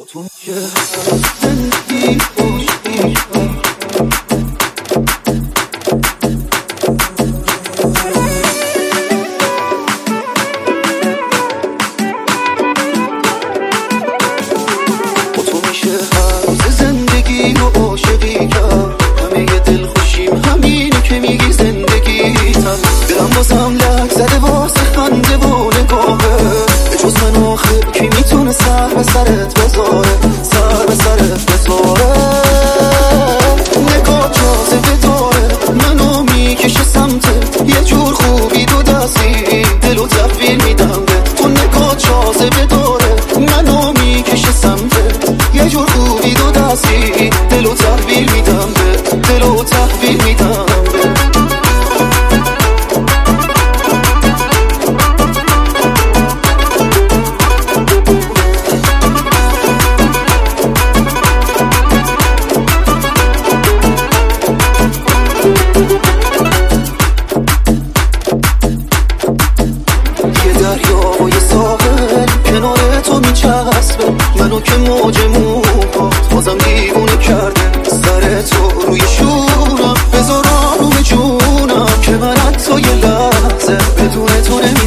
تو میشه زندگی خوشی زندگی و عاشقی کرد همه دل خوشیم همینه که میگی زندگیتم دلم بازم لک زده واسه خنده و نگاهه به جز من آخر کی میتونه سر به سرت بذاره سر به سرت بذاره نگاه جاذبه داره منو میکشه سمتت یه جور خوبی دو دستی دلو تحویل میدم به تو نگاه جاذبه داره منو میکشه سمتت یه جور خوبی دو دستی دلو تحویل میدم به دلو تحویل میدم به یه دریا و یه ساحل کنار تو میچسبه منو که موج موهات بازم دیوونه کرده سر تو روی شونم بذار آروم جونم که من حتی یه لحظه بدون تو